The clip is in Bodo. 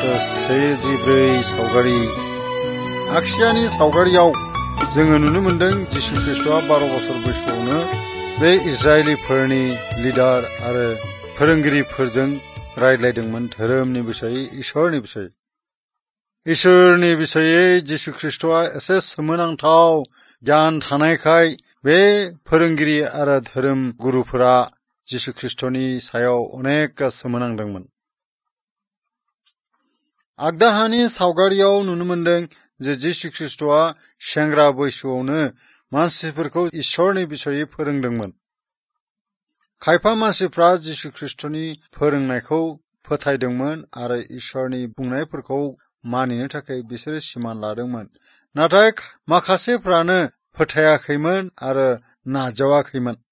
1:14 सावगारि आखियानि सावगारियाव जोङो नुनो मोनदों जिसु ख्रिस्टआ 12 बोसोर बैसोआवनो बे इजराइलिफोरनि लिडार आरो फोरोंगिरिफोरजों रायज्लायदोंमोन धोरोमनि बिषयै इसोरनि बिषयै जिसु ख्रिस्टआ एसे सोमोनांथाव गियान थानायखाय बे फोरोंगिरि आरो धोरोम गुरुफोरा जिसु ख्रिस्टनि सायाव अनेक सोमोनांदोंमोन। आगदाहानि सावगारियाव नुनो मोनदों जे जिसु ख्रिस्टआ सेंग्रा बैसोआवनो मानसिफोरखौ इसोरनि बिषयै फोरोंदोंमोन। खायफा मानसिफ्रा जिसु ख्रिस्टनि फोरोंनायखौ फोथायदोंमोन आरो इसोरनि बुंनायफोरखौ मानिनो थाखाय बिसोरो सिमान लादोंमोन। नाथाय माखासेफ्रानो फोथायाखैमोन आरो नाजावाखैमोन।